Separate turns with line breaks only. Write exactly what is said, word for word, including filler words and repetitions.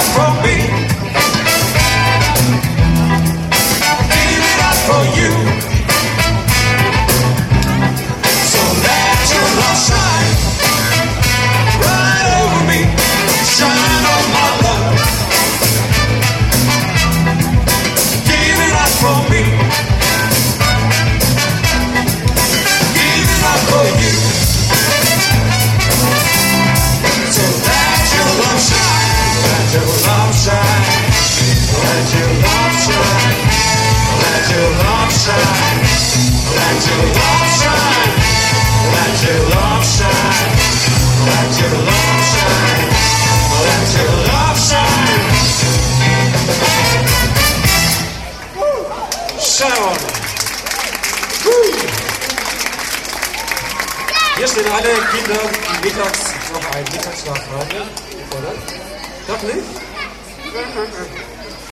from me. Give it up for you. So let your love shine right over me. Shine on my love. Give it up for me. Give it up for you. So let your love shine. Let your love shine. Let your love shine. Let your love shine. Let your love shine. Let your love shine. Let your love shine. Let your love shine. Sharon. Hier stehen alle Kinder, die mittags noch einen Mittagsschlaf haben. Oder? Doch nicht?